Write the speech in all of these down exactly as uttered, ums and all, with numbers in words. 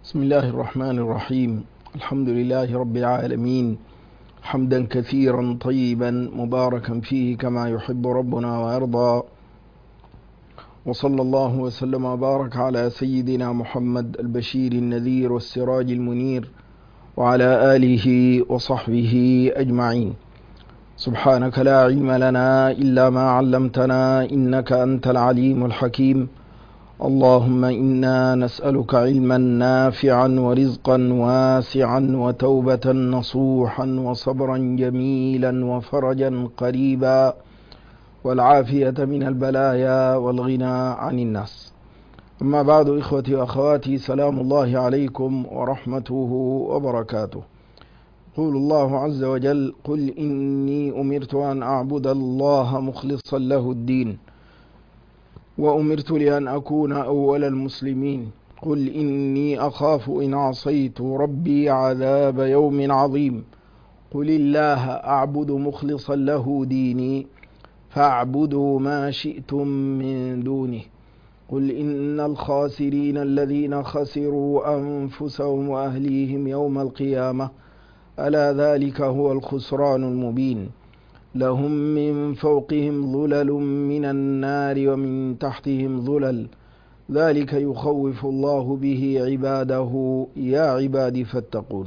بسم الله الرحمن الرحيم. الحمد لله رب العالمين، حمدا كثيرا طيبا مباركا فيه كما يحب ربنا ويرضى، وصلى الله وسلم وبارك على سيدنا محمد البشير النذير والسراج المنير وعلى آله وصحبه أجمعين. سبحانك لا علم لنا إلا ما علمتنا إنك أنت العليم الحكيم. اللهم إنا نسألك علما نافعا ورزقا واسعا وتوبة نصوحا وصبرا جميلا وفرجا قريبا والعافية من البلايا والغنى عن الناس. أما بعد، إخوتي وأخواتي، سلام الله عليكم ورحمته وبركاته. يقول الله عز وجل: قل إني أمرت أن أعبد الله مخلصا له الدين وأمرت لأن أكون أول المسلمين. قل إني أخاف إن عصيت ربي عذاب يوم عظيم. قل الله أعبد مخلصا له ديني فاعبدوا ما شئتم من دونه. قل إن الخاسرين الذين خسروا أنفسهم وأهليهم يوم القيامة ألا ذلك هو الخسران المبين. لهم من فوقهم ظلل من النار ومن تحتهم ظلل ذلك يخوف الله به عباده يا عبادي فاتقون.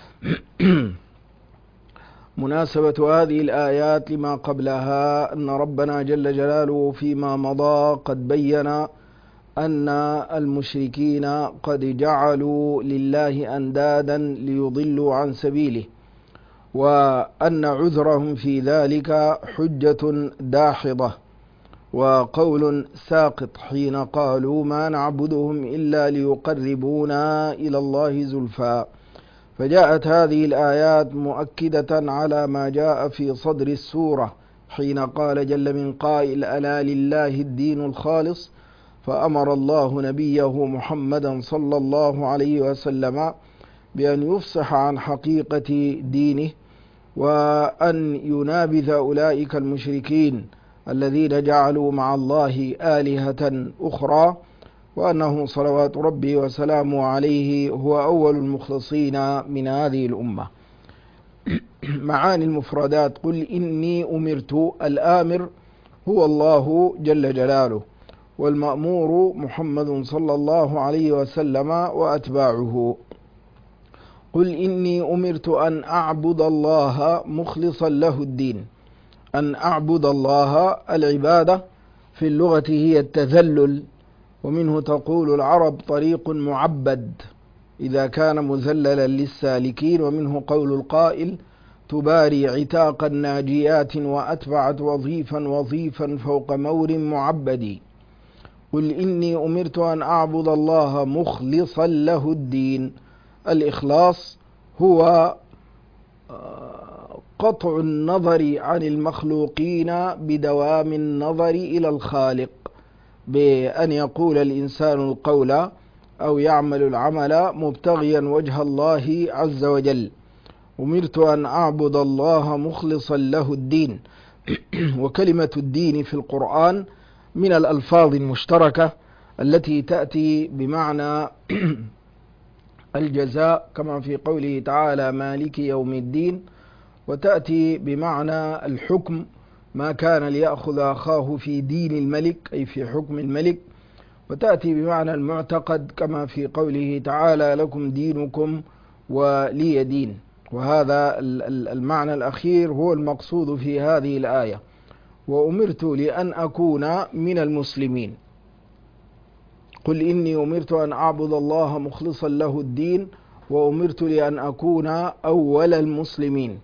مناسبة هذه الآيات لما قبلها أن ربنا جل جلاله فيما مضى قد بين أن المشركين قد جعلوا لله أندادا ليضلوا عن سبيله، وأن عذرهم في ذلك حجة داحضة وقول ساقط حين قالوا ما نعبدهم إلا ليقربونا إلى الله زلفى. فجاءت هذه الآيات مؤكدة على ما جاء في صدر السورة حين قال جل من قائل: ألا لله الدين الخالص. فأمر الله نبيه محمدا صلى الله عليه وسلم بأن يفصح عن حقيقة دينه، وأن ينابذ أولئك المشركين الذين جعلوا مع الله آلهة أخرى، وأنه صلوات ربي وسلامه عليه هو أول المخلصين من هذه الأمة. معاني المفردات: قل إني أمرت، الآمر هو الله جل جلاله، والمأمور محمد صلى الله عليه وسلم وأتباعه. قل إني أمرت أن أعبد الله مخلصا له الدين. أن أعبد الله، العبادة في اللغة هي التذلل، ومنه تقول العرب طريق معبد إذا كان مذللا للسالكين، ومنه قول القائل: تباري عتاق الناجيات وأتبعت وظيفا وظيفا فوق مور معبد. قل إني أمرت أن أعبد الله مخلصا له الدين. الإخلاص هو قطع النظر عن المخلوقين بدوام النظر إلى الخالق، بأن يقول الإنسان القول أو يعمل العمل مبتغيا وجه الله عز وجل. أمرت أن أعبد الله مخلصا له الدين. وكلمة الدين في القرآن من الألفاظ المشتركة التي تأتي بمعنى الجزاء كما في قوله تعالى مالك يوم الدين، وتأتي بمعنى الحكم ما كان ليأخذ أخاه في دين الملك أي في حكم الملك، وتأتي بمعنى المعتقد كما في قوله تعالى لكم دينكم ولي دين. وهذا المعنى الأخير هو المقصود في هذه الآية: وأمرت لأن أكون من المسلمين. قل إني أمرت أن أعبد الله مخلصا له الدين وأمرت لأن أكون أول المسلمين.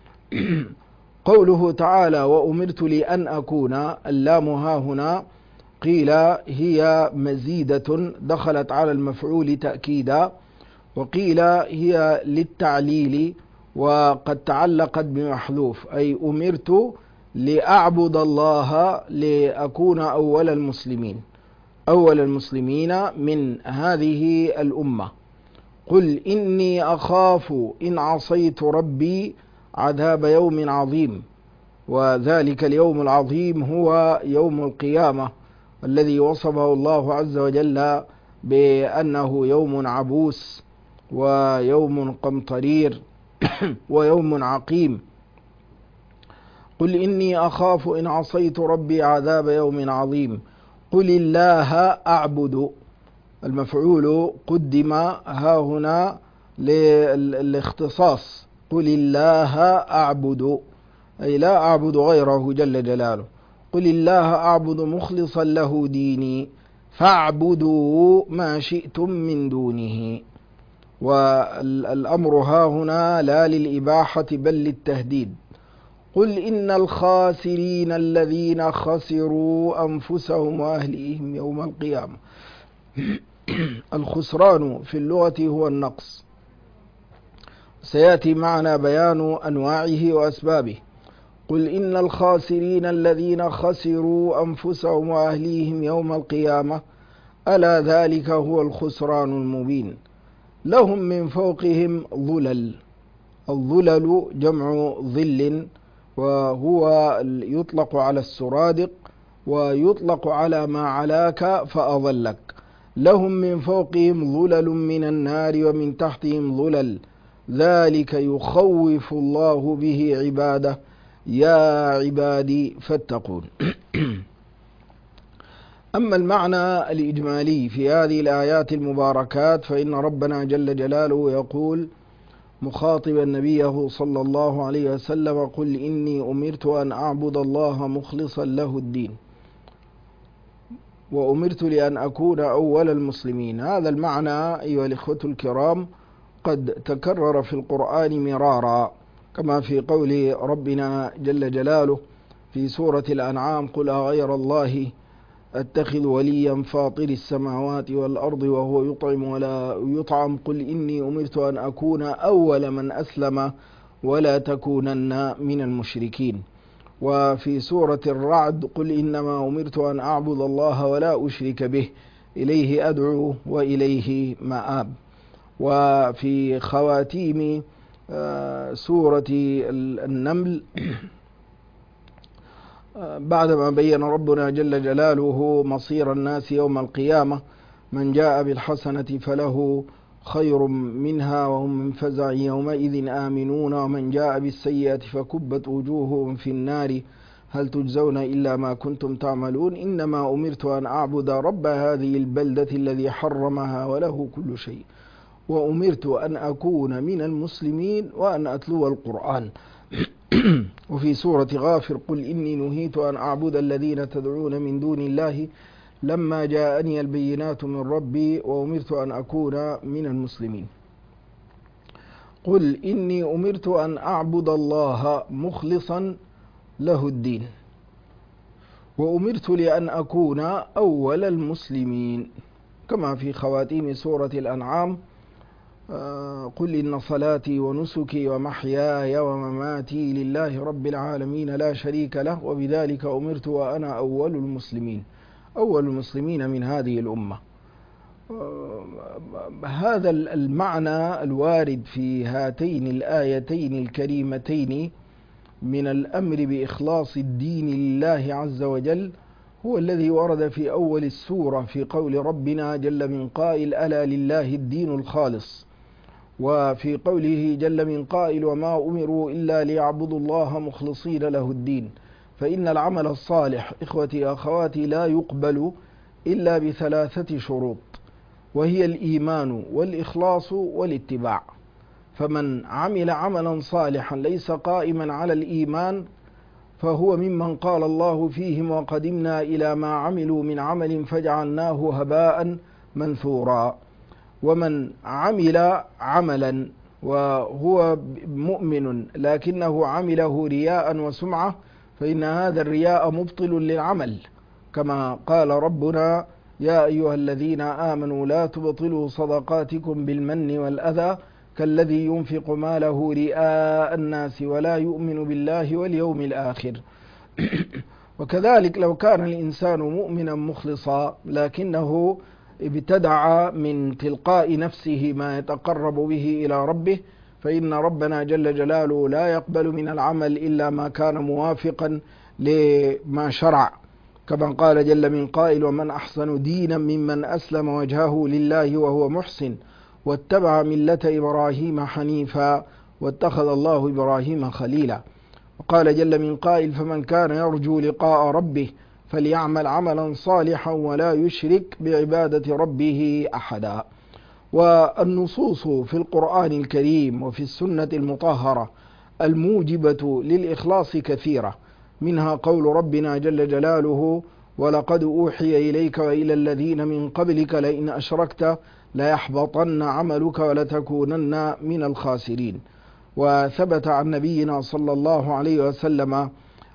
قوله تعالى وأمرت لأن أكون، اللام ها هنا قيل هي مزيدة دخلت على المفعول تأكيدا، وقيل هي للتعليل وقد تعلقت بمحذوف، أي أمرت لأعبد الله لأكون أول المسلمين، أول المسلمين من هذه الأمة. قل إني أخاف إن عصيت ربي عذاب يوم عظيم. وذلك اليوم العظيم هو يوم القيامة الذي وصفه الله عز وجل بأنه يوم عبوس ويوم قمطرير ويوم عقيم. قل إني أخاف إن عصيت ربي عذاب يوم عظيم. قل الله أعبد، المفعول قدم ها هنا للاختصاص، قل الله أعبد أي لا أعبد غيره جل جلاله. قل الله أعبد مخلصا له ديني فاعبدوا ما شئتم من دونه. والأمر ها هنا لا للإباحة بل للتهديد. قل إن الخاسرين الذين خسروا أنفسهم وأهليهم يوم القيامة. الخسران في اللغة هو النقص، سيأتي معنا بيان أنواعه وأسبابه. قل إن الخاسرين الذين خسروا أنفسهم وأهليهم يوم القيامة ألا ذلك هو الخسران المبين. لهم من فوقهم ظلل، الظلل جمع ظل، وهو يطلق على السرادق ويطلق على ما علاك فأظلك. لهم من فوقهم ظلل من النار ومن تحتهم ظلل ذلك يخوف الله به عباده يا عبادي فاتقون. أما المعنى الإجمالي في هذه الآيات المباركات فإن ربنا جل جلاله يقول مخاطبا نبيه صلى الله عليه وسلم قل إني أمرت أن أعبد الله مخلصا له الدين وأمرت لأن أكون أول المسلمين. هذا المعنى أيها الإخوة الكرام قد تكرر في القرآن مرارا، كما في قول ربنا جل جلاله في سورة الأنعام قل أغير الله أتخذ وليا فاطر السماوات والأرض وهو يطعم ولا يطعم قل إني أمرت أن أكون أول من أسلم ولا تكونن من المشركين. وفي سورة الرعد قل إنما أمرت أن أعبد الله ولا أشرك به إليه أدعو وإليه مآب. وفي خواتيم سورة النمل بعدما بين ربنا جل جلاله مصير الناس يوم القيامة من جاء بالحسنة فله خير منها وهم من فزع يومئذ آمنون ومن جاء بالسيئة فكبت وجوههم في النار هل تجزون إلا ما كنتم تعملون إنما أمرت أن أعبد رب هذه البلدة الذي حرمها وله كل شيء وأمرت أن أكون من المسلمين وأن أتلو القرآن. وفي سورة غافر قل إني نهيت أن أعبد الذين تدعون من دون الله لما جاءني البينات من ربي وأمرت أن أكون من المسلمين. قل إني أمرت أن أعبد الله مخلصا له الدين وأمرت لأن أكون أول المسلمين، كما في خواتيم سورة الأنعام قل إن صلاتي ونسكي ومحياي ومماتي لله رب العالمين لا شريك له وبذلك أمرت وأنا أول المسلمين، أول المسلمين من هذه الأمة. هذا المعنى الوارد في هاتين الآيتين الكريمتين من الأمر بإخلاص الدين لله عز وجل هو الذي ورد في أول السورة في قول ربنا جل من قائل ألا لله الدين الخالص، وفي قوله جل من قائل وما أمروا إلا ليعبدوا الله مخلصين له الدين. فإن العمل الصالح إخوتي أخواتي لا يقبل إلا بثلاثة شروط، وهي الإيمان والإخلاص والاتباع. فمن عمل عملا صالحا ليس قائما على الإيمان فهو ممن قال الله فيهم وقدمنا إلى ما عملوا من عمل فجعلناه هباء منثورا. ومن عمل عملا وهو مؤمن لكنه عمله رياء وسمعة فإن هذا الرياء مبطل للعمل، كما قال ربنا يا أيها الذين آمنوا لا تبطلوا صدقاتكم بالمن والأذى كالذي ينفق ماله رئاء الناس ولا يؤمن بالله واليوم الآخر. وكذلك لو كان الإنسان مؤمنا مخلصا لكنه ابتدع من تلقاء نفسه ما يتقرب به إلى ربه فإن ربنا جل جلاله لا يقبل من العمل إلا ما كان موافقا لما شرع، كما قال جل من قائل ومن أحسن دينا ممن أسلم وجهه لله وهو محسن واتبع ملة إبراهيم حنيفا واتخذ الله إبراهيم خليلا. وقال جل من قائل: فمن كان يرجو لقاء ربه فليعمل عملا صالحا ولا يشرك بعبادة ربه أحدا. والنصوص في القرآن الكريم وفي السنة المطهرة الموجبة للإخلاص كثيرة، منها قول ربنا جل جلاله: ولقد أوحي إليك وإلى الذين من قبلك لئن أشركت ليحبطن عملك ولتكونن من الخاسرين. وثبت عن نبينا صلى الله عليه وسلم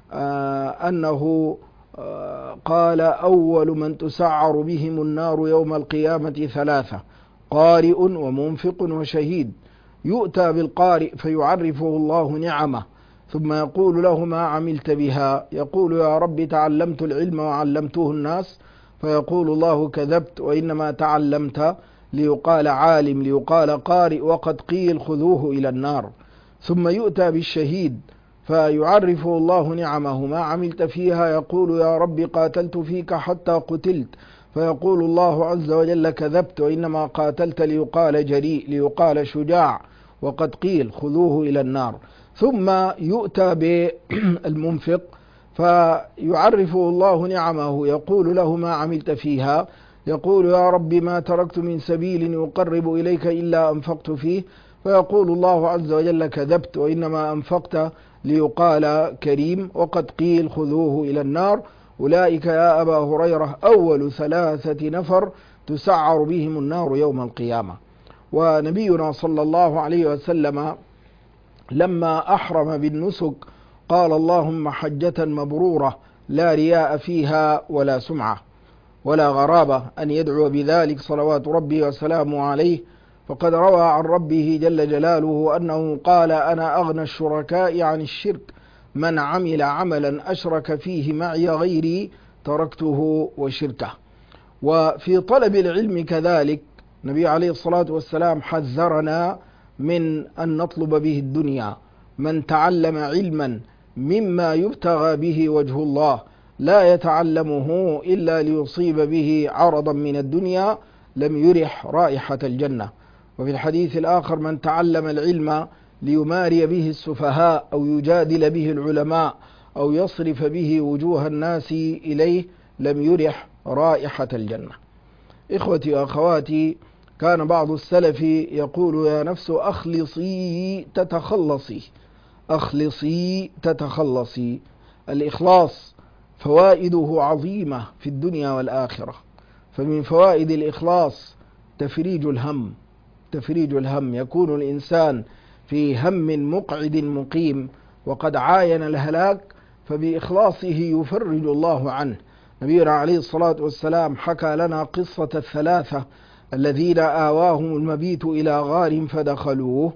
أنه قال: أول من تسعر بهم النار يوم القيامة ثلاثة: قارئ ومنفق وشهيد. يؤتى بالقارئ فيعرفه الله نعمه، ثم يقول له: ما عملت بها؟ يقول: يا رب تعلمت العلم وعلمته الناس. فيقول الله: كذبت، وإنما تعلمت ليقال عالم، ليقال قارئ، وقد قيل خذوه إلى النار. ثم يؤتى بالشهيد فيعرفه الله نعمه: ما عملت فيها؟ يقول: يا رب قاتلت فيك حتى قتلت. فيقول الله عز وجل: كذبت، وإنما قاتلت ليقال جريء، ليقال شجاع، وقد قيل خذوه إلى النار. ثم يؤتى بالمنفق فيعرفه الله نعمه، يقول له: ما عملت فيها؟ يقول: يا رب ما تركت من سبيل يقرب إليك إلا أنفقت فيه. فيقول الله عز وجل: كذبت، وإنما أنفقت ليقال كريم، وقد قيل خذوه إلى النار. أولئك يا أبا هريرة أول ثلاثة نفر تسعر بهم النار يوم القيامة. ونبينا صلى الله عليه وسلم لما أحرم بالنسك قال: اللهم حجة مبرورة لا رياء فيها ولا سمعة ولا غرابة أن يدعو بذلك صلوات ربي وسلامه عليه. فقد روى عن ربه جل جلاله أنه قال: أنا أغنى الشركاء عن الشرك، من عمل عملا أشرك فيه معي غيري تركته وشركه. وفي طلب العلم كذلك النبي عليه الصلاة والسلام حذرنا من أن نطلب به الدنيا. من تعلم علما مما يبتغى به وجه الله لا يتعلمه إلا ليصيب به عرضا من الدنيا لم يرح رائحة الجنة. وفي الحديث الآخر: من تعلم العلم ليماري به السفهاء أو يجادل به العلماء أو يصرف به وجوه الناس إليه لم يرح رائحة الجنة. إخوتي وأخواتي، كان بعض السلف يقول: يا نفس أخلصي تتخلصي، أخلصي تتخلصي. الإخلاص فوائده عظيمة في الدنيا والآخرة. فمن فوائد الإخلاص تفريج الهم، تفريج الهم. يكون الإنسان في هم مقعد مقيم وقد عاين الهلاك، فبإخلاصه يفرج الله عنه. نبينا عليه الصلاة والسلام حكى لنا قصة الثلاثة الذين آواهم المبيت إلى غار فدخلوه،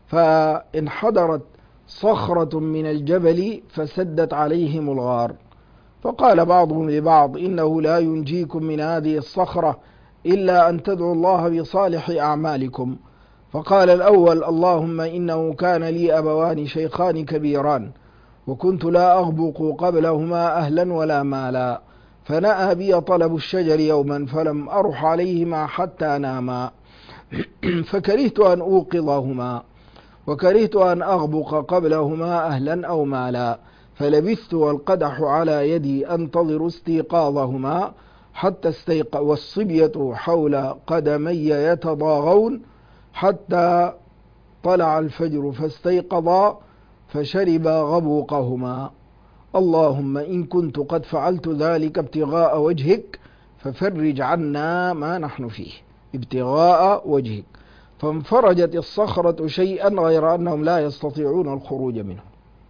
فانحدرت صخرة من الجبل فسدت عليهم الغار. فقال بعضهم لبعض: إنه لا ينجيكم من هذه الصخرة إلا أن تدعوا الله بصالح أعمالكم. فقال الأول: اللهم إنه كان لي أبوان شيخان كبيران، وكنت لا أغبق قبلهما أهلا ولا مالا، فنأى بي طلب الشجر يوما فلم أرح عليهما حتى ناما، فكرهت أن أوقظهما، وكرهت أن أغبق قبلهما أهلا أو مالا، فلبثت والقدح على يدي أنتظر استيقاظهما حتى استيقظ، والصبية حول قدمي يتضاغون حتى طلع الفجر فاستيقظا فشربا غبوقهما. اللهم إن كنت قد فعلت ذلك ابتغاء وجهك ففرج عنا ما نحن فيه، ابتغاء وجهك. فانفرجت الصخرة شيئا غير أنهم لا يستطيعون الخروج منه.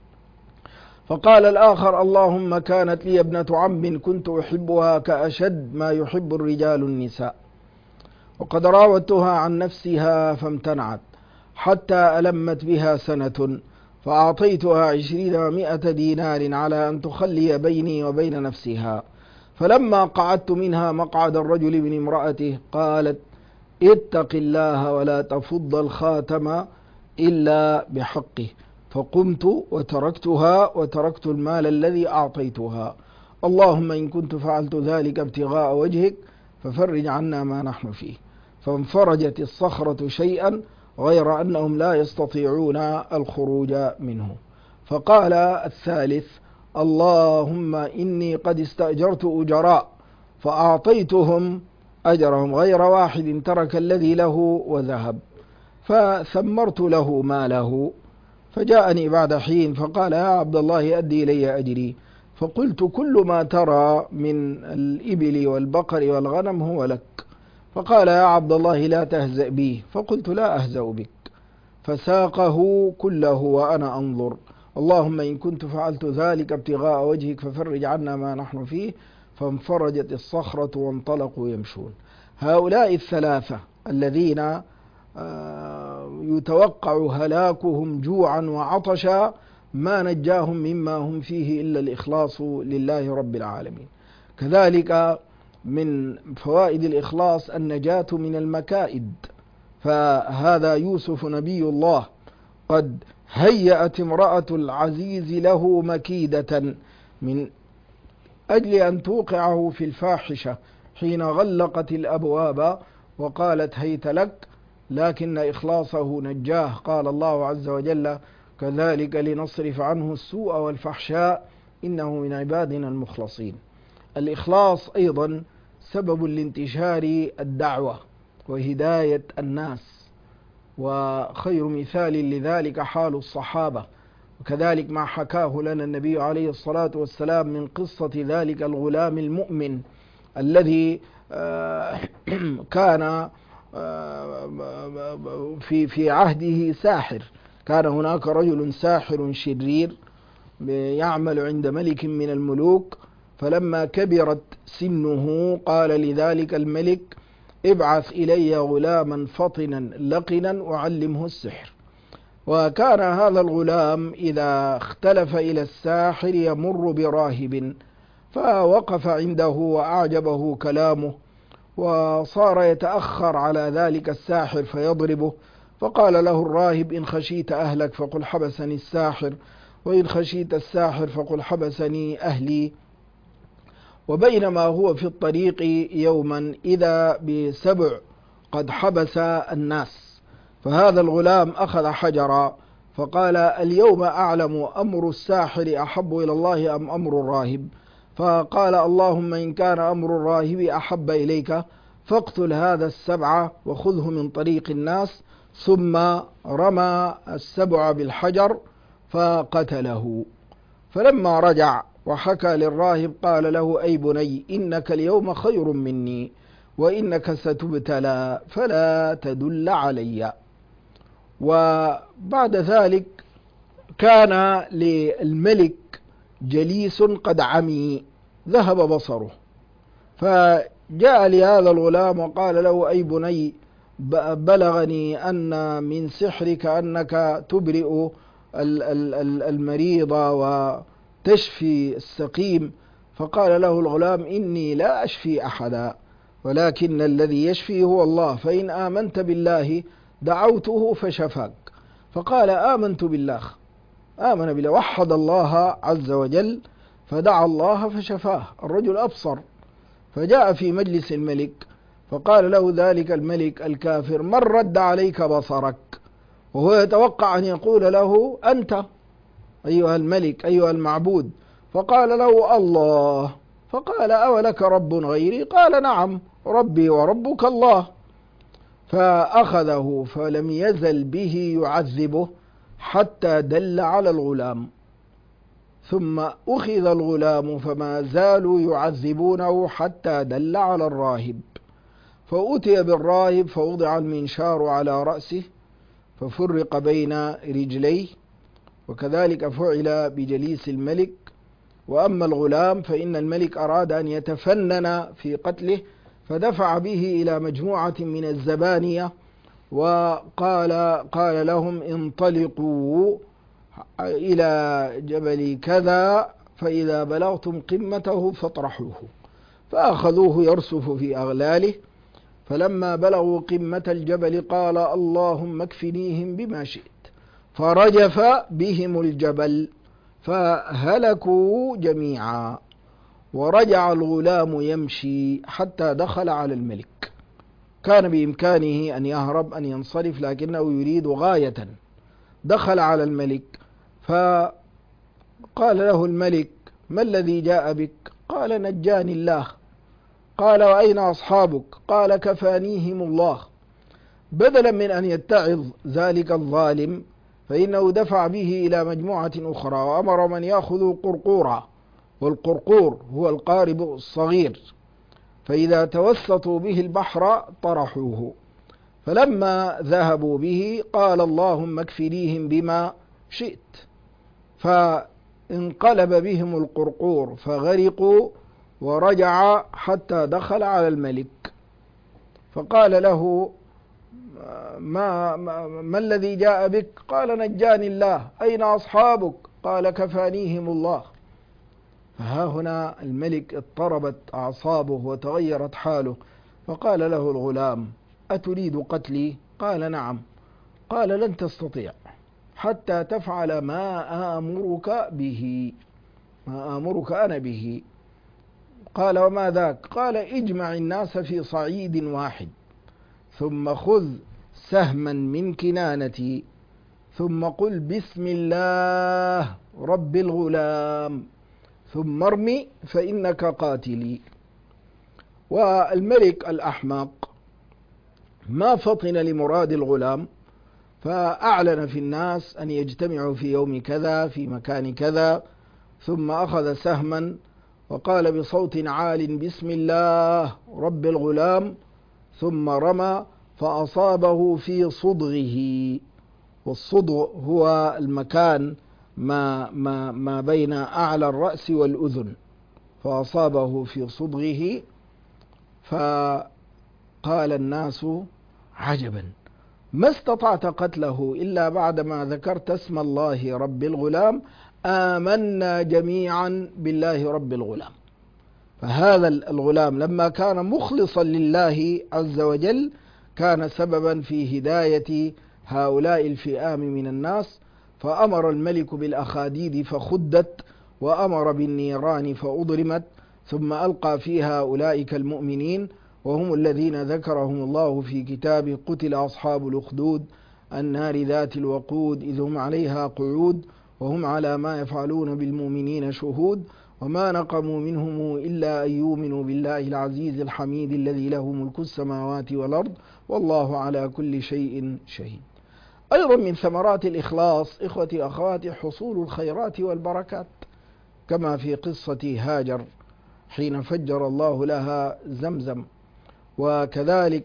فقال الآخر: اللهم كانت لي ابنة عم كنت أحبها كأشد ما يحب الرجال النساء، وقد راودتها عن نفسها فامتنعت حتى ألمت بها سنة، فأعطيتها عشرين ومائة دينار على أن تخلي بيني وبين نفسها. فلما قعدت منها مقعد الرجل من امرأته قالت: اتق الله ولا تفض الخاتم إلا بحقه. فقمت وتركتها وتركت المال الذي أعطيتها. اللهم إن كنت فعلت ذلك ابتغاء وجهك ففرج عنا ما نحن فيه. فانفرجت الصخرة شيئا غير أنهم لا يستطيعون الخروج منه. فقال الثالث: اللهم إني قد استأجرت أجراء فأعطيتهم أجرهم غير واحد ترك الذي له وذهب، فثمرت له ماله، فجاءني بعد حين فقال: يا عبد الله أدي إلي أجري. فقلت: كل ما ترى من الإبل والبقر والغنم هو لك. فقال: يا عبد الله لا تهزأ بي. فقلت: لا أهزأ بك. فساقه كله وأنا أنظر. اللهم إن كنت فعلت ذلك ابتغاء وجهك ففرج عنا ما نحن فيه. فانفرجت الصخرة وانطلقوا يمشون. هؤلاء الثلاثة الذين يتوقع هلاكهم جوعا وعطشا ما نجاهم مما هم فيه إلا الإخلاص لله رب العالمين. كذلك من فوائد الإخلاص النجاة من المكائد، فهذا يوسف نبي الله قد هيأت امرأة العزيز له مكيدة من أجل أن توقعه في الفاحشة حين غلقت الأبواب وقالت: هيت لك، لكن إخلاصه نجاه. قال الله عز وجل: كذلك لنصرف عنه السوء والفحشاء إنه من عبادنا المخلصين. الإخلاص أيضا سبب لانتشار الدعوة وهداية الناس، وخير مثال لذلك حال الصحابة، وكذلك ما حكاه لنا النبي عليه الصلاة والسلام من قصة ذلك الغلام المؤمن الذي كان في في عهده ساحر. كان هناك رجل ساحر شرير يعمل عند ملك من الملوك، فلما كبرت سنه قال لذلك الملك: ابعث إلي غلاما فطنا لقنا أعلمه السحر. وكان هذا الغلام إذا اختلف إلى الساحر يمر براهب، فوقف عنده وأعجبه كلامه، وصار يتأخر على ذلك الساحر فيضربه. فقال له الراهب: إن خشيت أهلك فقل حبسني الساحر، وإن خشيت الساحر فقل حبسني أهلي. وبينما هو في الطريق يوما إذا بسبع قد حبس الناس، فهذا الغلام أخذ حجرا فقال: اليوم أعلم أمر الساحر أحب إلى الله أم أمر الراهب. فقال: اللهم إن كان أمر الراهب أحب إليك فاقتل هذا السبع وخذه من طريق الناس. ثم رمى السبع بالحجر فقتله. فلما رجع وحكى للراهب قال له: أي بني، إنك اليوم خير مني وإنك ستبتلى فلا تدل علي. وبعد ذلك كان للملك جليس قد عمي ذهب بصره، فجاء لهذا الغلام وقال له: أي بني، بلغني أن من سحرك أنك تبرئ المريض وتشفي السقيم. فقال له الغلام: إني لا أشفي أحدا، ولكن الذي يشفي هو الله، فإن آمنت بالله دعوته فشفاك. فقال: آمنت بالله. آمن بالله، وحد الله عز وجل، فدعا الله فشفاه. الرجل أبصر، فجاء في مجلس الملك فقال له ذلك الملك الكافر: من رد عليك بصرك؟ وهو يتوقع أن يقول له: أنت أيها الملك أيها المعبود. فقال له: الله. فقال: أولك رب غيري؟ قال: نعم، ربي وربك الله. فأخذه فلم يزل به يعذبه حتى دل على الغلام، ثم أخذ الغلام فما زالوا يعذبونه حتى دل على الراهب. فأتي بالراهب فوضع المنشار على رأسه ففرق بين رجليه، وكذلك فعل بجليس الملك. وأما الغلام فإن الملك أراد أن يتفنن في قتله، فدفع به إلى مجموعة من الزبانية وقال قال لهم: انطلقوا إلى جبل كذا، فإذا بلغتم قمته فاطرحوه. فأخذوه يرسف في أغلاله، فلما بلغوا قمة الجبل قال: اللهم اكفنيهم بما شئت، فرجف بهم الجبل فهلكوا جميعا. ورجع الغلام يمشي حتى دخل على الملك، كان بإمكانه أن يهرب أن ينصرف، لكنه يريد غاية. دخل على الملك فقال له الملك: ما الذي جاء بك؟ قال: نجاني الله. قال: وأين أصحابك؟ قال: كفانيهم الله. بدلا من أن يتعظ ذلك الظالم فإنه دفع به إلى مجموعة أخرى وأمر من يأخذوا قرقورا، والقرقور هو القارب الصغير، فإذا توسطوا به البحر طرحوه. فلما ذهبوا به قال: اللهم اكفنيهم بما شئت، فانقلب بهم القرقور فغرقوا، ورجع حتى دخل على الملك فقال له: ما, ما, ما الذي جاء بك؟ قال: نجاني الله. أين أصحابك؟ قال: كفانيهم الله. فها هنا الملك اضطربت أعصابه وتغيرت حاله، فقال له الغلام: أتريد قتلي؟ قال: نعم. قال: لن تستطيع حتى تفعل ما آمرك به، ما آمرك أنا به. قال: وما ذاك؟ قال: اجمع الناس في صعيد واحد، ثم خذ سهما من كنانتي، ثم قل بسم الله رب الغلام، ثم ارمي فإنك قاتلي. والملك الأحمق ما فطن لمراد الغلام، فأعلن في الناس أن يجتمعوا في يوم كذا في مكان كذا، ثم أخذ سهما وقال بصوت عال: بسم الله رب الغلام، ثم رمى فأصابه في صدغه. والصدغ هو المكان ما, ما, ما بين أعلى الرأس والأذن، فأصابه في صدغه. فقال الناس: عجبا، ما استطعت قتله إلا بعدما ذكرت اسم الله رب الغلام، آمنا جميعا بالله رب الغلام. فهذا الغلام لما كان مخلصا لله عز وجل كان سببا في هداية هؤلاء الفئام من الناس، فأمر الملك بالأخاديد فخدت، وأمر بالنيران فأضرمت، ثم ألقى فيها أولئك المؤمنين، وهم الذين ذكرهم الله في كتابه: قتل أصحاب الأخدود النار ذات الوقود إذ هم عليها قعود وهم على ما يفعلون بالمؤمنين شهود وما نقموا منهم إلا أن يؤمنوا بالله العزيز الحميد الذي له ملك السماوات والأرض والله على كل شيء شهيد. أيضا من ثمرات الإخلاص إخوتي أخواتي حصول الخيرات والبركات، كما في قصة هاجر حين فجر الله لها زمزم. وكذلك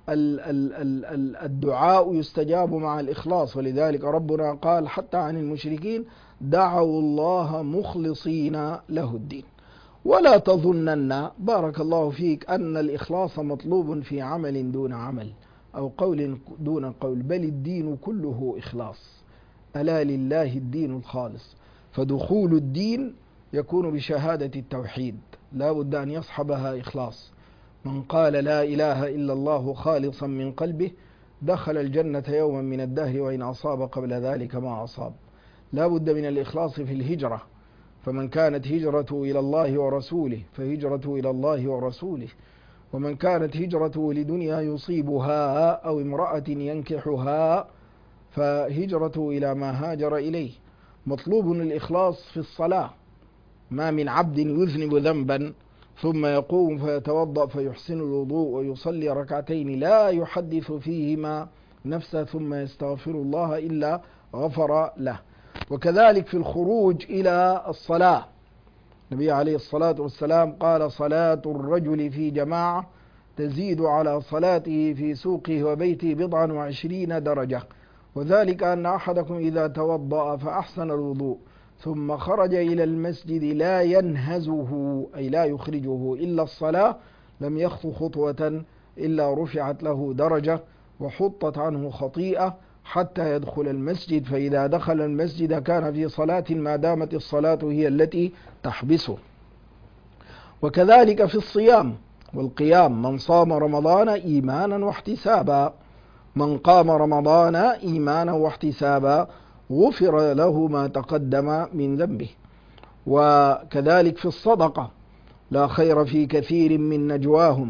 الدعاء يستجاب مع الإخلاص، ولذلك ربنا قال حتى عن المشركين: دعوا الله مخلصين له الدين. ولا تظنن بارك الله فيك أن الإخلاص مطلوب في عمل دون عمل أو قول دون قول، بل الدين كله إخلاص. ألا لله الدين الخالص. فدخول الدين يكون بشهادة التوحيد، لا بد أن يصحبها إخلاص. من قال لا إله إلا الله خالصا من قلبه دخل الجنة يوما من الدهر وإن أصاب قبل ذلك ما أصاب. لا بد من الإخلاص في الهجرة، فمن كانت هجرته إلى الله ورسوله فهجرته إلى الله ورسوله، ومن كانت هجرته لدنيا يصيبها أو امرأة ينكحها فهجرته إلى ما هاجر إليه. مطلوب الإخلاص في الصلاة. ما من عبد يذنب ذنبا ثم يقوم فيتوضأ فيحسن الوضوء ويصلي ركعتين لا يحدث فيهما نفسه ثم يستغفر الله إلا غفر له. وكذلك في الخروج إلى الصلاة، النبي عليه الصلاة والسلام قال: صلاة الرجل في جماعة تزيد على صلاته في سوقه وبيته بضعا وعشرين درجة، وذلك أن أحدكم إذا توضأ فأحسن الوضوء ثم خرج إلى المسجد لا ينهزه أي لا يخرجه إلا الصلاة لم يخطو خطوة إلا رفعت له درجة وحطت عنه خطيئة حتى يدخل المسجد، فإذا دخل المسجد كان في صلاة ما دامت الصلاة هي التي تحبسه. وكذلك في الصيام والقيام: من صام رمضان إيمانا واحتسابا، من قام رمضان إيمانا واحتسابا غفر له ما تقدم من ذنبه. وكذلك في الصدقة: لا خير في كثير من نجواهم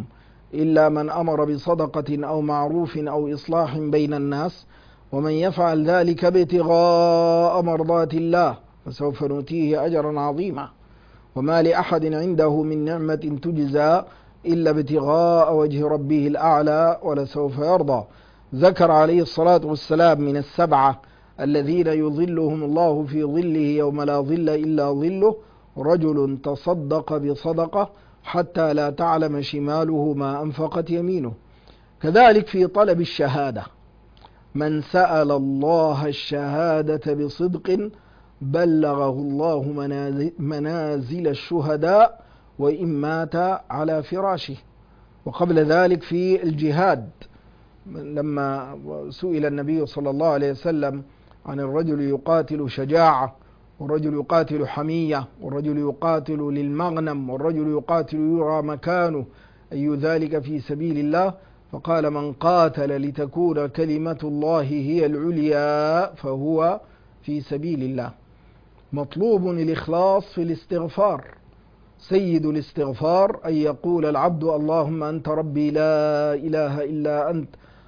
إلا من أمر بصدقة أو معروف أو إصلاح بين الناس، ومن يفعل ذلك ابتغاء مرضات الله فسوف نؤتيه أجرا عظيما. وما لأحد عنده من نعمة تجزى إلا ابتغاء وجه ربه الأعلى ولسوف يرضى. ذكر عليه الصلاة والسلام من السبعة الذين يظلهم الله في ظله يوم لا ظل إلا ظله: رجل تصدق بصدقة حتى لا تعلم شماله ما أنفقت يمينه. كذلك في طلب الشهادة: من سأل الله الشهادة بصدق بلغه الله منازل الشهداء وإن مات على فراشه. وقبل ذلك في الجهاد، لما سئل النبي صلى الله عليه وسلم عن الرجل يقاتل شجاعة، والرجل يقاتل حمية، والرجل يقاتل للمغنم، والرجل يقاتل يرى مكانه، أي ذلك في سبيل الله؟ فقال: من قاتل لتكون كلمة الله هي العليا فهو في سبيل الله. مطلوب الإخلاص في الاستغفار. سيد الاستغفار أن يقول العبد: اللهم أنت ربي لا إله إلا أنت،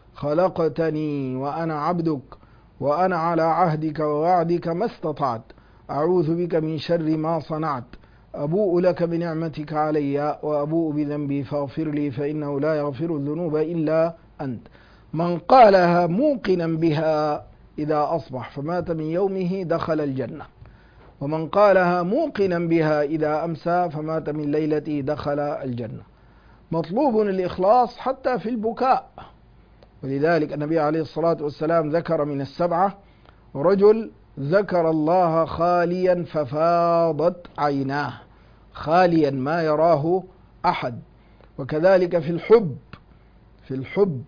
خلقتني وأنا عبدك، وأنا على عهدك ووعدك ما استطعت، أعوذ بك من شر ما صنعت، أبوء لك بنعمتك علي وأبوء بذنبي فاغفر لي فإنه لا يغفر الذنوب إلا أنت. من قالها موقنا بها إذا أصبح فمات من يومه دخل الجنة، ومن قالها موقنا بها إذا أمسى فمات من ليلته دخل الجنة. مطلوب الإخلاص حتى في البكاء، ولذلك النبي عليه الصلاة والسلام ذكر من السبعة: رجل ذكر الله خاليا ففاضت عيناه، خاليا ما يراه أحد. وكذلك في الحب، في الحب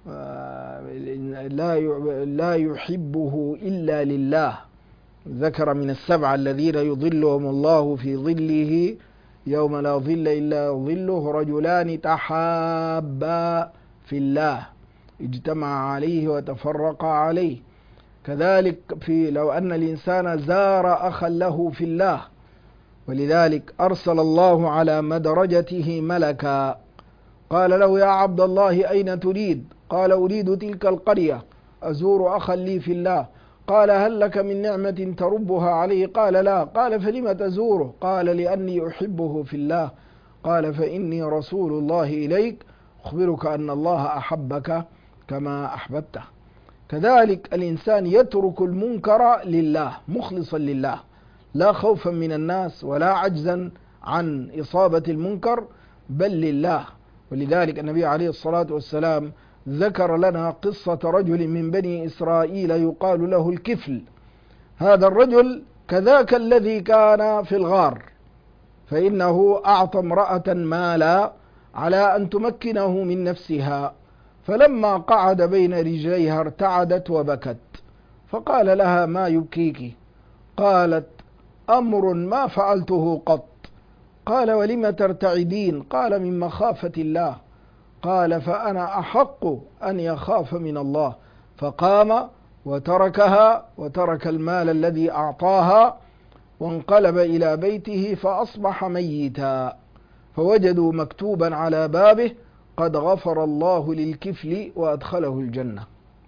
لا يحبه إلا لله. ذكر من السبعة الذين يظلهم الله في ظله يوم لا ظل إلا ظله: رجلان تحابا في الله اجتمع عليه وتفرق عليه. كذلك في لو أن الإنسان زار أخا له في الله، ولذلك أرسل الله على مدرجته ملكا قال له: يا عبد الله أين تريد؟ قال: أريد تلك القرية أزور أخا لي في الله. قال: هل لك من نعمة تربها عليه؟ قال: لا. قال: فلم تزوره؟ قال: لأني أحبه في الله. قال: فإني رسول الله إليك أخبرك أن الله أحبك كما أحببته. كذلك الإنسان يترك المنكر لله مخلصا لله، لا خوفا من الناس ولا عجزا عن إصابة المنكر، بل لله. ولذلك النبي عليه الصلاة والسلام ذكر لنا قصة رجل من بني إسرائيل يقال له الكفل. هذا الرجل كذاك الذي كان في الغار، فإنه أعطى امرأة مالا على أن تمكنه من نفسها، فلما قعد بين رجليها ارتعدت وبكت، فقال لها: ما يبكيك؟ قالت: أمر ما فعلته قط. قال: ولم ترتعدين؟ قال: من مخافة الله. قال: فأنا أحق أن يخاف من الله. فقام وتركها وترك المال الذي أعطاها وانقلب إلى بيته فأصبح ميتا، فوجدوا مكتوبا على بابه: قد غفر الله للكفل وأدخله الجنة.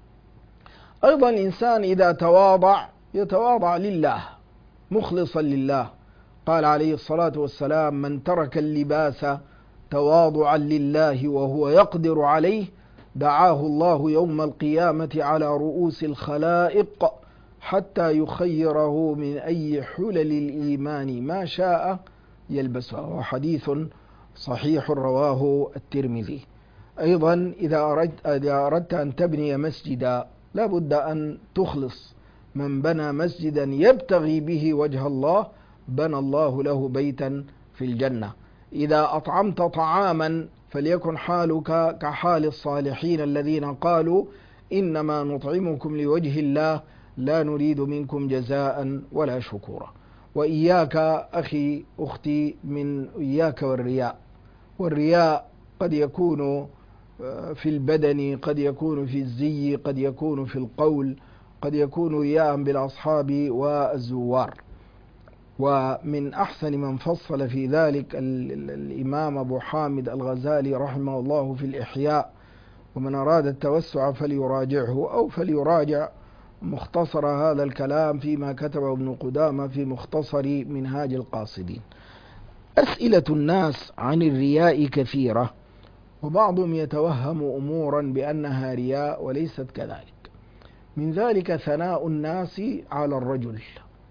أيضا الإنسان إذا تواضع يتواضع لله مخلصا لله. قال عليه الصلاة والسلام: من ترك اللباس تواضعا لله وهو يقدر عليه دعاه الله يوم القيامة على رؤوس الخلائق حتى يخيره من أي حلل الإيمان ما شاء يلبسها. وحديث صحيح رواه الترمذي. أيضا إذا أردت, إذا أردت أن تبني مسجدا لابد أن تخلص. من بنى مسجدا يبتغي به وجه الله بنى الله له بيتا في الجنة. إذا أطعمت طعاما فليكن حالك كحال الصالحين الذين قالوا: إنما نطعمكم لوجه الله لا نريد منكم جزاء ولا شكورا. وإياك أخي أختي من إياك والرياء. والرياء قد يكون في البدن، قد يكون في الزي، قد يكون في القول، قد يكون رياء بالأصحاب والزوار. ومن أحسن من فصل في ذلك الإمام أبو حامد الغزالي رحمه الله في الإحياء، ومن أراد التوسع فليراجعه أو فليراجع مختصر هذا الكلام فيما كتبه ابن قدامة في مختصر منهاج القاصدين. أسئلة الناس عن الرياء كثيرة، وبعضهم يتوهم أمورا بأنها رياء وليست كذلك. من ذلك ثناء الناس على الرجل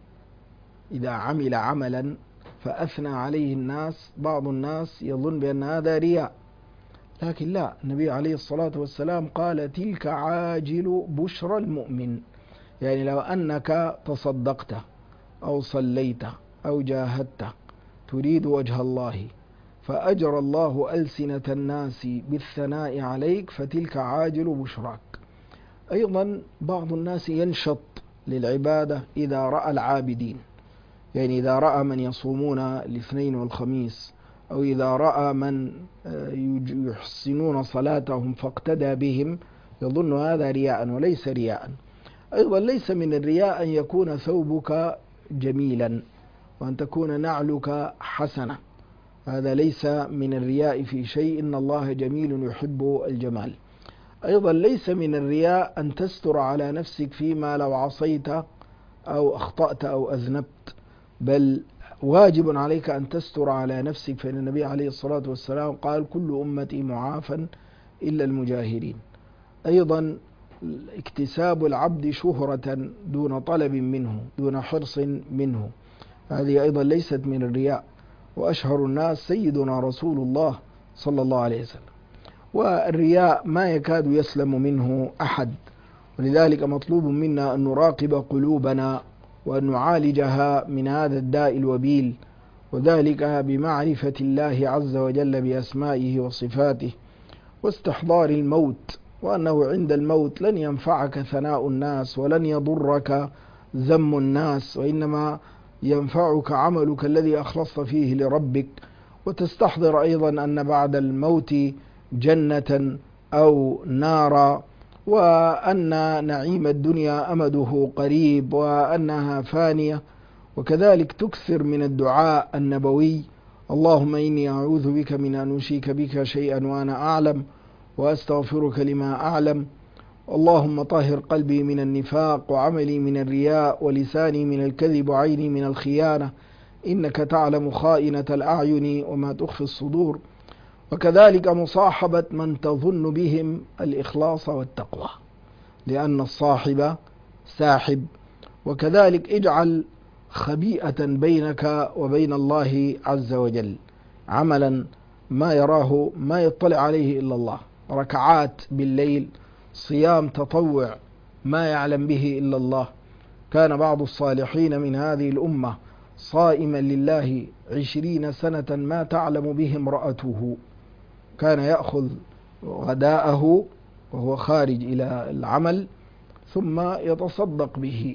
إذا عمل عملا فأثنى عليه الناس، بعض الناس يظن بأن هذا رياء، لكن لا، النبي عليه الصلاة والسلام قال تلك عاجل بشرى المؤمن. يعني لو أنك تصدقت أو صليت أو جاهدت تريد وجه الله فأجرى الله ألسنة الناس بالثناء عليك فتلك عاجل بشراك. أيضا بعض الناس ينشط للعبادة إذا رأى العابدين، يعني إذا رأى من يصومون الاثنين والخميس، أو إذا رأى من يحسنون صلاتهم فاقتدى بهم يظن هذا رياء وليس رياء. أيضا ليس من الرياء أن يكون ثوبك جميلا وأن تكون نعلك حسنة، هذا ليس من الرياء في شيء، إن الله جميل يحب الجمال. أيضا ليس من الرياء أن تستر على نفسك فيما لو عصيت أو أخطأت أو أذنبت، بل واجب عليك أن تستر على نفسك، فإن النبي عليه الصلاة والسلام قال كل أمتي معافى إلا المجاهرين. أيضا اكتساب العبد شهرة دون طلب منه، دون حرص منه، هذه أيضا ليست من الرياء. وأشهر الناس سيدنا رسول الله صلى الله عليه وسلم. والرياء ما يكاد يسلم منه أحد، ولذلك مطلوب منا أن نراقب قلوبنا وأن نعالجها من هذا الداء الوبيل، وذلك بمعرفة الله عز وجل بأسمائه وصفاته، واستحضار الموت، وأنه عند الموت لن ينفعك ثناء الناس ولن يضرك ذم الناس، وإنما ينفعك عملك الذي أخلصت فيه لربك. وتستحضر أيضا أن بعد الموت جنة أو نارا، وأن نعيم الدنيا أمده قريب وأنها فانية. وكذلك تكثر من الدعاء النبوي: اللهم إني أعوذ بك من أن أشرك بك شيئا وأنا أعلم وأستغفرك لما أعلم. اللهم طهر قلبي من النفاق وعملي من الرياء ولساني من الكذب وعيني من الخيانة، إنك تعلم خائنة الأعين وما تخفي الصدور. وكذلك مصاحبة من تظن بهم الإخلاص والتقوى، لأن الصاحب ساحب. وكذلك اجعل خبيئة بينك وبين الله عز وجل عملا ما يراه ما يطلع عليه إلا الله، ركعات بالليل، صيام تطوع ما يعلم به إلا الله. كان بعض الصالحين من هذه الأمة صائما لله عشرين سنة ما تعلم به امرأته، كان يأخذ غداءه وهو خارج إلى العمل ثم يتصدق به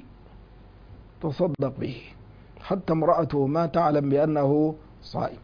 تصدق به حتى امرأته ما تعلم بأنه صائم.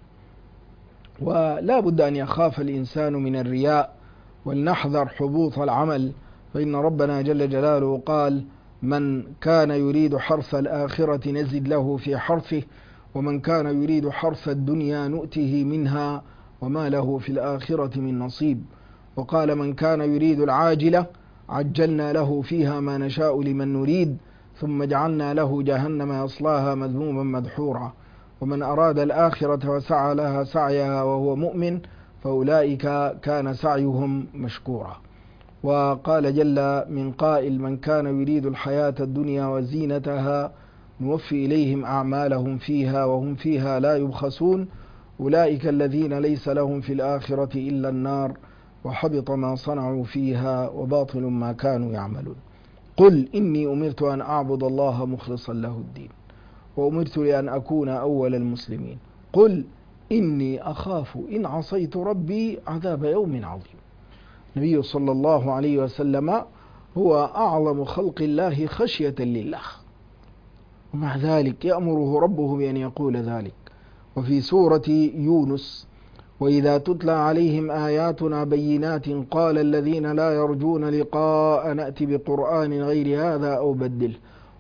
ولا بد أن يخاف الإنسان من الرياء، ولنحذر حبوط العمل، فإن ربنا جل جلاله قال: من كان يريد حرث الآخرة نزد له في حرثه ومن كان يريد حرث الدنيا نؤته منها وما له في الآخرة من نصيب. وقال: من كان يريد العاجلة عجلنا له فيها ما نشاء لمن نريد ثم جعلنا له جهنم يصلاها مذموما مدحورا. ومن أراد الآخرة وسعى لها سعيها وهو مؤمن فأولئك كان سعيهم مشكورا. وقال جل من قائل: من كان يريد الحياة الدنيا وزينتها نوفي إليهم أعمالهم فيها وهم فيها لا يبخسون أولئك الذين ليس لهم في الآخرة إلا النار وحبط ما صنعوا فيها وباطل ما كانوا يعملون. قل إني أمرت أن أعبد الله مخلصا له الدين وأمرت لأن أكون أول المسلمين. قل إني أخاف إن عصيت ربي عذاب يوم عظيم. النبي صلى الله عليه وسلم هو أعظم خلق الله خشية لله، ومع ذلك يأمره ربه بأن يقول ذلك. وفي سورة يونس: وإذا تتلى عليهم آياتنا بينات قال الذين لا يرجون لقاء نأتي بقرآن غير هذا أو بدله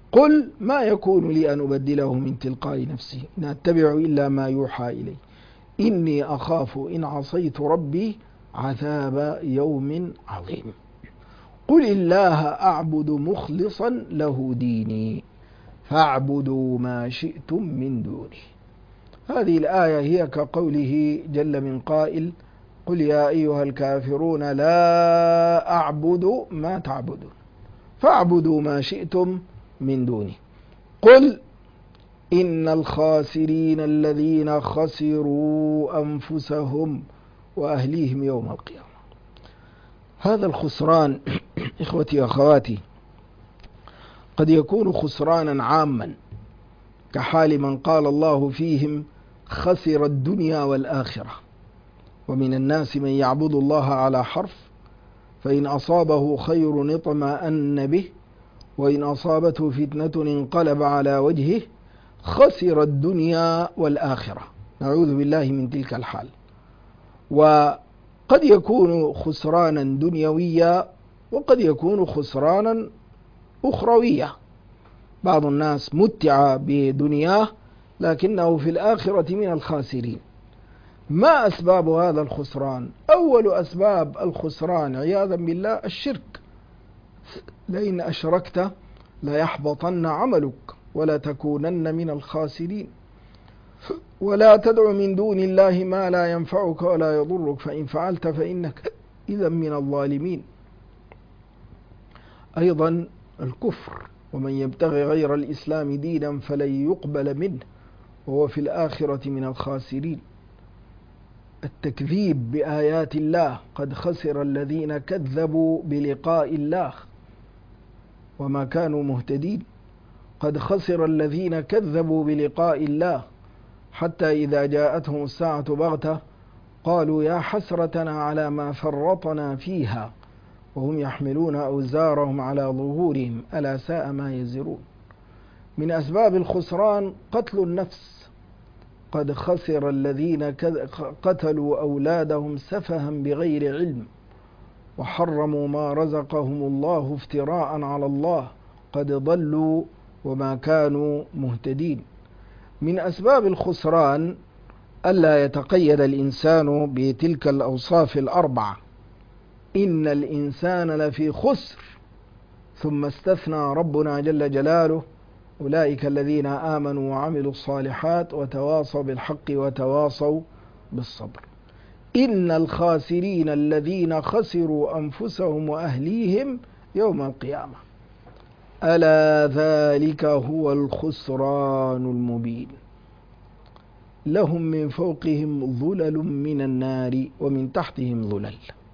قل ما يكون لي أن أبدله من تلقاء نفسي إن أتبع إلا ما يوحى إلي إني أخاف إن عصيت ربي عذاب يوم عظيم قل الله أعبد مخلصا له ديني فاعبدوا ما شئتم من دونه. هذه الآية هي كقوله جل من قائل قل يا أيها الكافرون لا أعبد ما تعبدون فاعبدوا ما شئتم من دونه. قل إن الخاسرين الذين خسروا أنفسهم وأهليهم يوم القيامة. هذا الخسران إخوتي وأخواتي قد يكون خسرانا عاما كحال من قال الله فيهم خسر الدنيا والآخرة، ومن الناس من يعبد الله على حرف فإن أصابه خير اطمأن به وإن أصابته فتنة انقلب على وجهه خسر الدنيا والآخرة، نعوذ بالله من تلك الحال. وقد يكون خسرانا دنيويا وقد يكون خسرانا أخرويا. بعض الناس متع بدنياه لكنه في الآخرة من الخاسرين. ما أسباب هذا الخسران؟ أول أسباب الخسران عياذا بالله الشرك، لئن أشركت ليحبطن عملك ولا تكونن من الخاسرين. ولا تدع من دون الله ما لا ينفعك ولا يضرك فإن فعلت فإنك إذا من الظالمين. أيضا الكفر، ومن يبتغي غير الإسلام دينا فلن يقبل منه وهو في الآخرة من الخاسرين. التكذيب بآيات الله، قد خسر الذين كذبوا بلقاء الله وما كانوا مهتدين. قد خسر الذين كذبوا بلقاء الله حتى إذا جاءتهم الساعة بغتة قالوا يا حسرتنا على ما فرطنا فيها وهم يحملون أوزارهم على ظهورهم ألا ساء ما يزرون. من أسباب الخسران قتل النفس، قد خسر الذين قتلوا أولادهم سفها بغير علم وحرموا ما رزقهم الله افتراء على الله قد ضلوا وما كانوا مهتدين. من أسباب الخسران ألا يتقيد الإنسان بتلك الأوصاف الأربعة، إن الإنسان لفي خسر، ثم استثنى ربنا جل جلاله أولئك الذين آمنوا وعملوا الصالحات وتواصوا بالحق وتواصوا بالصبر. إن الخاسرين الذين خسروا أنفسهم وأهليهم يوم القيامة ألا ذلك هو الخسران المبين. لهم من فوقهم ظلل من النار ومن تحتهم ظلل.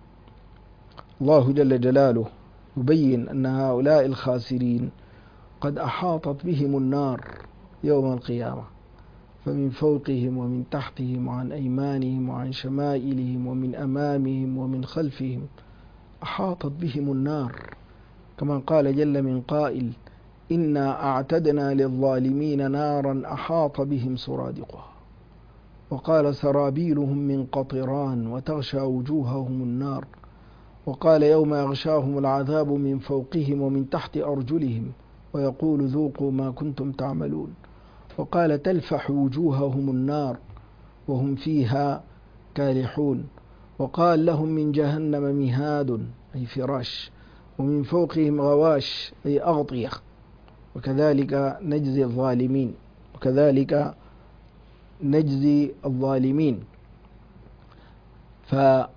الله جل جلاله يبين أن هؤلاء الخاسرين قد أحاطت بهم النار يوم القيامة، فمن فوقهم ومن تحتهم وعن أيمانهم وعن شمائلهم ومن أمامهم ومن خلفهم أحاطت بهم النار، كما قال جل من قائل إنا أعتدنا للظالمين نارا أحاط بهم سرادقها وقال سرابيلهم من قطران وتغشى وجوههم النار وقال يوم يغشاهم العذاب من فوقهم ومن تحت أرجلهم ويقول ذوقوا ما كنتم تعملون وقال تلفح وجوههم النار وهم فيها كالحون وقال لهم من جهنم مهاد أي فراش ومن فوقهم غواش أي أغطية وكذلك نجزي الظالمين وكذلك نجزي الظالمين. فجعلها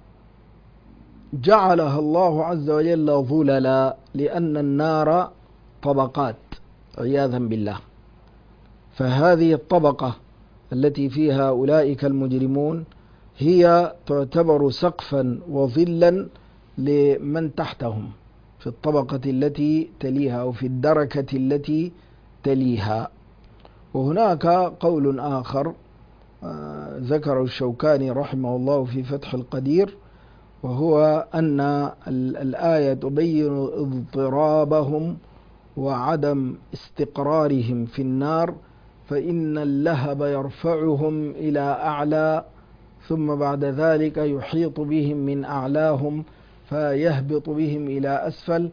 الله عز وجل ظللا لأن النار طبقات عياذا بالله، فهذه الطبقة التي فيها أولئك المجرمون هي تعتبر سقفا وظلا لمن تحتهم في الطبقة التي تليها أو في الدركة التي تليها. وهناك قول آخر ذكر الشوكاني رحمه الله في فتح القدير، وهو أن الآية تبين اضطرابهم وعدم استقرارهم في النار، فإن اللهب يرفعهم إلى أعلى ثم بعد ذلك يحيط بهم من أعلاهم فيهبط بهم إلى أسفل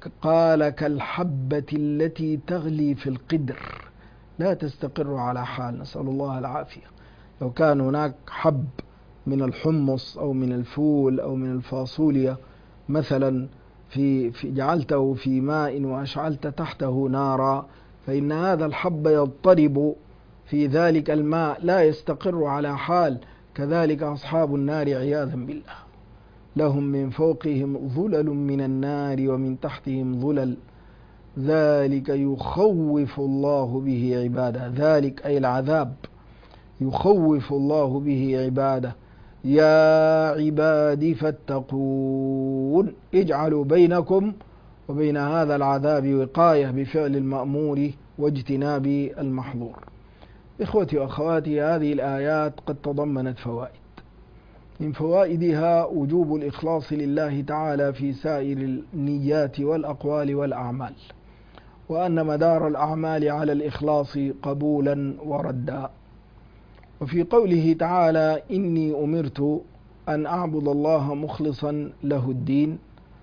قال كالحبة التي تغلي في القدر لا تستقر على حال، نسأل الله العافية. لو كان هناك حب من الحمص أو من الفول أو من الفاصوليا مثلا في, في جعلته في ماء وأشعلت تحته نارا، فإن هذا الحب يضطرب في ذلك الماء لا يستقر على حال. كذلك أصحاب النار عياذا بالله، لهم من فوقهم ظلل من النار ومن تحتهم ظلل، ذلك يخوف الله به عباده. ذلك أي العذاب يخوف الله به عباده. يا عبادي فاتقون، اجعلوا بينكم وبين هذا العذاب وقاية بفعل المأمور واجتناب المحظور. إخوتي وأخواتي، هذه الآيات قد تضمنت فوائد. من فوائدها وجوب الإخلاص لله تعالى في سائر النيات والأقوال والأعمال، وأن مدار الأعمال على الإخلاص قبولا وردا. وفي قوله تعالى إني أمرت أن أعبد الله مخلصا له الدين،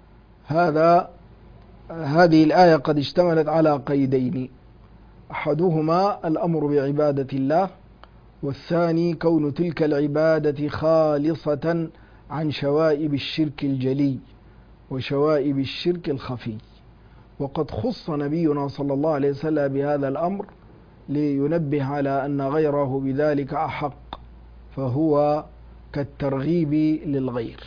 هذا هذه الآية قد اشتملت على قيدين، أحدهما الأمر بعبادة الله، والثاني كون تلك العبادة خالصة عن شوائب الشرك الجلي وشوائب الشرك الخفي. وقد خص نبينا صلى الله عليه وسلم بهذا الأمر لينبه على أن غيره بذلك أحق، فهو كالترغيب للغير.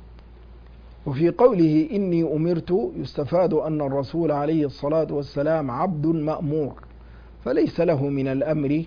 وفي قوله إني أمرت يستفاد أن الرسول عليه الصلاة والسلام عبد مأمور، فليس له من الأمر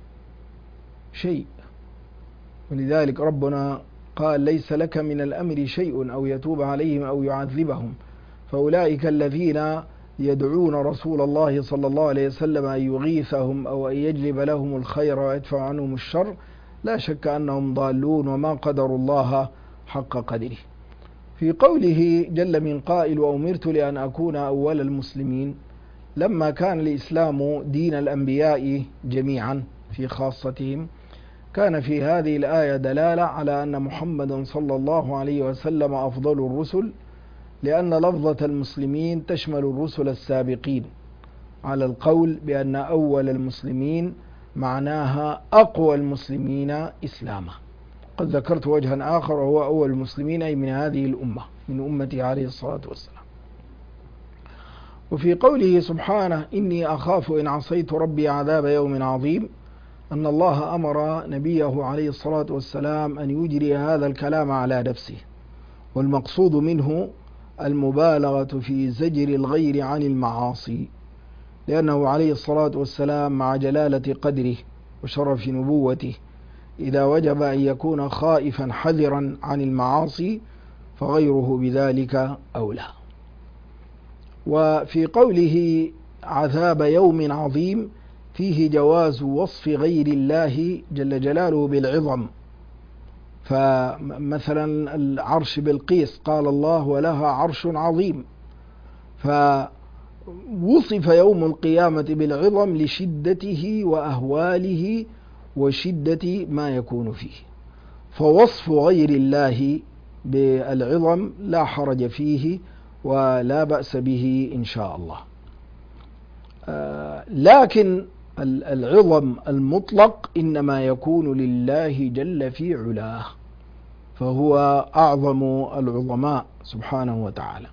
شيء، ولذلك ربنا قال ليس لك من الأمر شيء أو يتوب عليهم أو يعذبهم. فأولئك الذين يدعون رسول الله صلى الله عليه وسلم أن يغيثهم أو أن يجلب لهم الخير ويدفع عنهم الشر، لا شك أنهم ضالون وما قدروا الله حق قدره. في قوله جل من قائل وأمرت لأن أكون أول المسلمين، لما كان الإسلام دين الأنبياء جميعا في خاصتهم، كان في هذه الآية دلالة على أن محمدا صلى الله عليه وسلم أفضل الرسل، لأن لفظة المسلمين تشمل الرسل السابقين، على القول بأن أول المسلمين معناها أقوى المسلمين إسلاما. قد ذكرت وجها آخر وهو أول المسلمين أي من هذه الأمة، من أمته عليه الصلاة والسلام. وفي قوله سبحانه إني أخاف إن عصيت ربي عذاب يوم عظيم، أن الله أمر نبيه عليه الصلاة والسلام أن يجري هذا الكلام على نفسه، والمقصود منه المبالغة في زجر الغير عن المعاصي، لأنه عليه الصلاة والسلام مع جلالة قدره وشرف نبوته إذا وجب أن يكون خائفا حذرا عن المعاصي فغيره بذلك أولى. وفي قوله عذاب يوم عظيم فيه جواز وصف غير الله جل جلاله بالعظم، فمثلا العرش بلقيس قال الله ولها عرش عظيم، فوصف يوم القيامة بالعظم لشدته وأهواله وشدة ما يكون فيه. فوصف غير الله بالعظم لا حرج فيه ولا بأس به إن شاء الله. آه لكن العظم المطلق إنما يكون لله جل في علاه، فهو أعظم العظماء سبحانه وتعالى.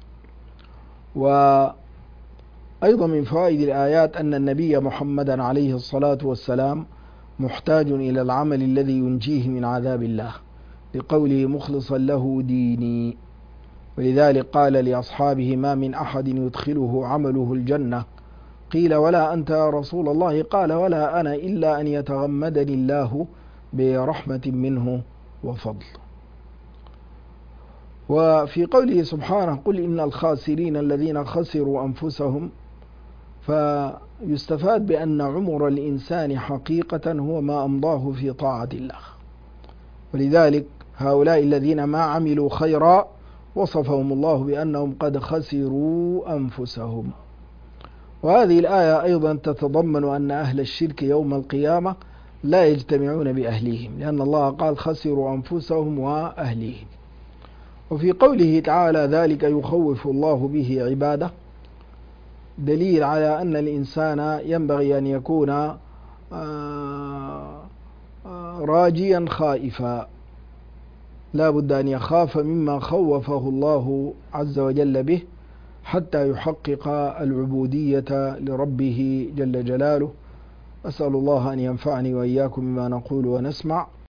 وأيضا من فوائد الآيات أن النبي محمدا عليه الصلاة والسلام محتاج إلى العمل الذي ينجيه من عذاب الله، لقوله مخلصا له ديني، ولذلك قال لأصحابه ما من أحد يدخله عمله الجنة، قيل ولا أنت يا رسول الله؟ قال ولا أنا إلا أن يتغمدني الله برحمة منه وفضل. وفي قوله سبحانه قل إن الخاسرين الذين خسروا أنفسهم، فيستفاد بأن عمر الإنسان حقيقة هو ما أمضاه في طاعة الله، ولذلك هؤلاء الذين ما عملوا خيرا وصفهم الله بأنهم قد خسروا أنفسهم. وهذه الآية أيضا تتضمن أن أهل الشرك يوم القيامة لا يجتمعون بأهليهم، لأن الله قال خسروا أنفسهم وأهليهم. وفي قوله تعالى ذلك يخوف الله به عباده، دليل على أن الإنسان ينبغي أن يكون راجيا خائفا، لا بد أن يخاف مما خوفه الله عز وجل به حتى يحقق العبودية لربه جل جلاله. أسأل الله أن ينفعني وإياكم بما نقول ونسمع.